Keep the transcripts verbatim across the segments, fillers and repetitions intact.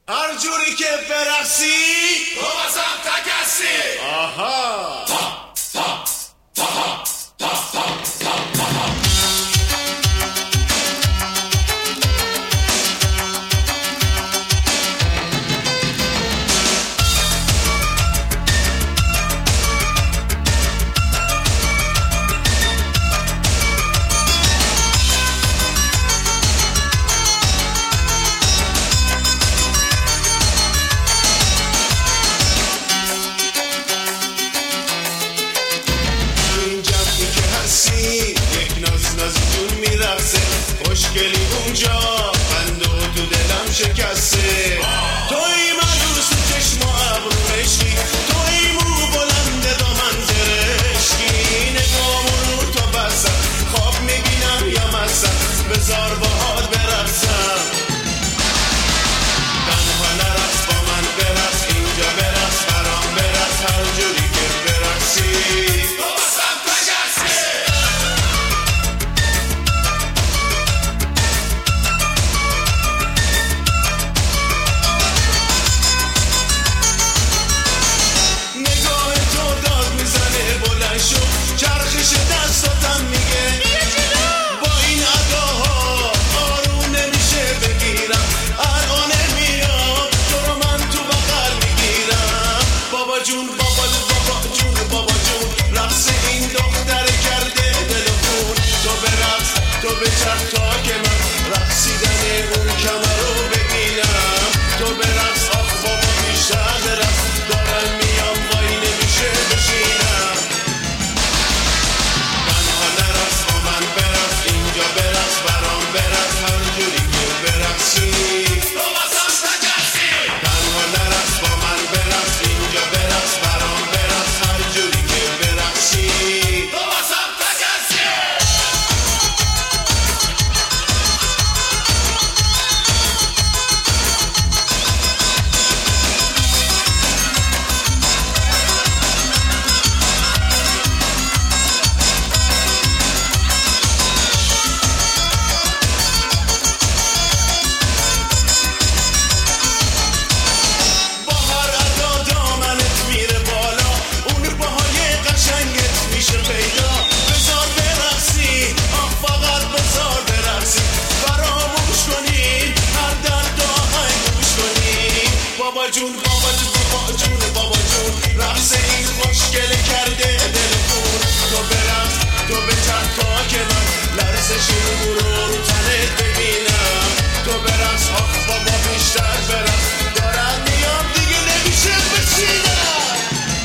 هر جوری که برقصی تو بازم تکسی. آها یک ناز ناز جون میرقصه، خوشگلی اونجا بنده و تو دلم شکسته. توی ملوس چشم و ابرو عشقی، توی مو بلند دامن زرشکی، نگامو رو تو بستم خواب میبینم یا مستم، بذار باهات برقصم. تنها نرقص با من برقص، اینجا برقص برام برقص، هر جوری که برقصی چرخش دستاتم میگه با این اداها آروم نمیشه بگیرم، الان میام تو رو من تو بغل میگیرم. بابا جون بابا بابا جون بابا جون، رقص این دختر کرده دل خون. تو برقص تو بچرخ تا که من رقصیدن اون کمر رو ببینم. تو برقص آخ بابا بیشتر برقص، دارم میام وای نمیشه بشینم. اینجا برقص برام برقص، هر جوری که برقصی تو بازم تکسی. تنها نرقص با من برقص، اینجا برقص برام برقص، هر جوری که برقصی تو بازم تکسی. بابا جون بابا جون بابا جون بابا جون، رقص این خوشگل کرده دل خون. تو برقص تو بچرخ تا که من لرزش این رو رو تنت ببینم. تو برقص آخ بابا بیشتر برقص، دارم میام دیگه نمیشه بشینم.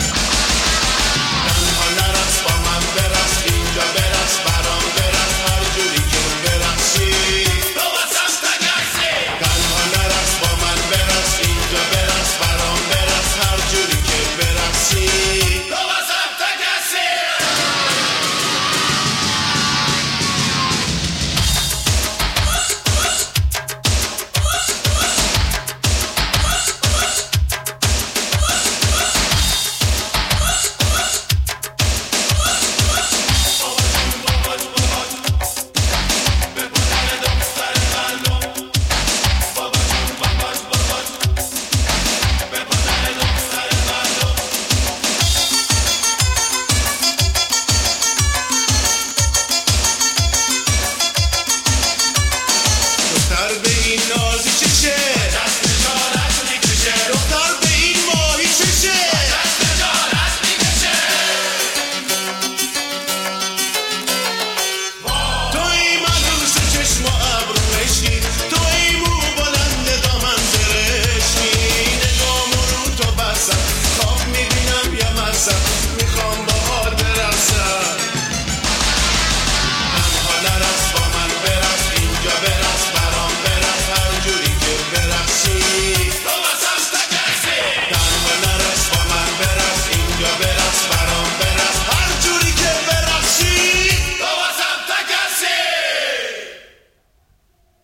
تنها نرقص با من برقص، اینجا برقص برام برقص، هر جوری که برقصی تو بازم تکسی. تنها نرقص با من برقص، اینجا برقص برام برقص، هر جوری که برقصی تو بازم تکسی. به این نازی